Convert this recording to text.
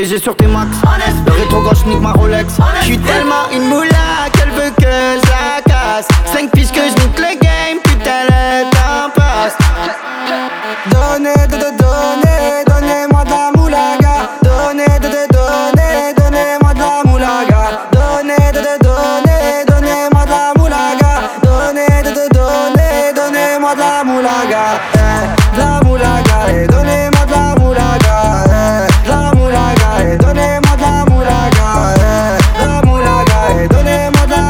BG sur tes max. Le rétro gauche nique ma Rolex. J'suis tellement une moula qu'elle veut que je la casse. 5 piges que je nique le game.